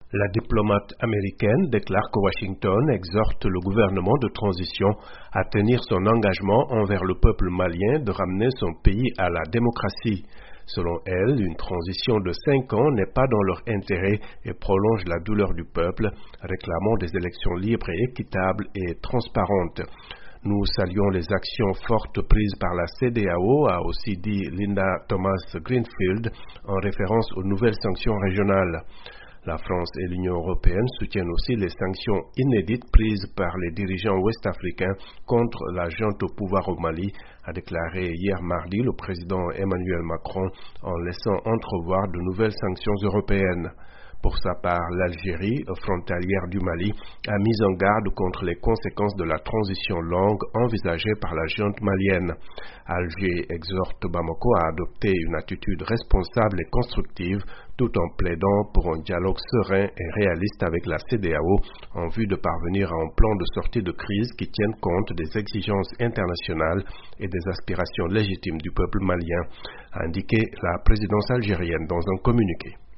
La diplomate américaine déclare que Washington exhorte le gouvernement de transition à tenir son engagement envers le peuple malien de ramener son pays à la démocratie. Selon elle, une transition de 5 ans n'est pas dans leur intérêt et prolonge la douleur du peuple, réclamant des élections libres et équitables et transparentes. Nous saluons les actions fortes prises par la CEDEAO, a aussi dit Linda Thomas-Greenfield, en référence aux nouvelles sanctions régionales. La France et l'Union européenne soutiennent aussi les sanctions inédites prises par les dirigeants ouest-africains contre la junte au pouvoir au Mali, a déclaré hier mardi le président Emmanuel Macron, en laissant entrevoir de nouvelles sanctions européennes. Pour sa part, l'Algérie, frontalière du Mali, a mis en garde contre les conséquences de la transition longue envisagée par la junte malienne. Alger exhorte Bamako à adopter une attitude responsable et constructive, tout en plaidant pour un dialogue serein et réaliste avec la CEDEAO en vue de parvenir à un plan de sortie de crise qui tienne compte des exigences internationales et des aspirations légitimes du peuple malien, a indiqué la présidence algérienne dans un communiqué.